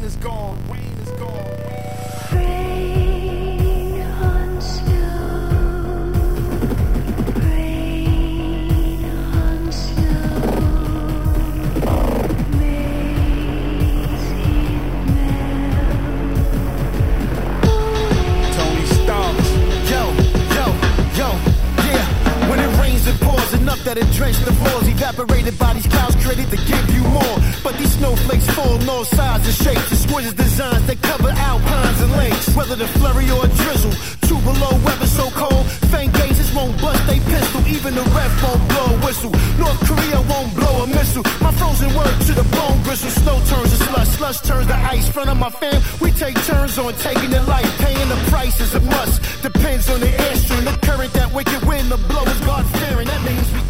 is gone. Rain is gone. Rain on snow. Rain on snow. Makes it melt. Tony Stark. Yeah. When it rains, it pours enough that it drenched the floors. Evaporated bodies, clouds created to give you more. But these snowflakes fall in all sizes and shapes. Exquisite designs that cover alpines and lakes. Whether the flurry or a drizzle, two below weather so cold. Faint gazes won't bust they pistol. Even the ref won't blow a whistle. North Korea won't blow a missile. My frozen word to the bone gristle. Snow turns to slush, slush turns to ice. Front of my fam, we take turns on taking the life. Paying the price is a must. Depends on the airstream, the current, that wicked wind, the blow is God fearing. That means we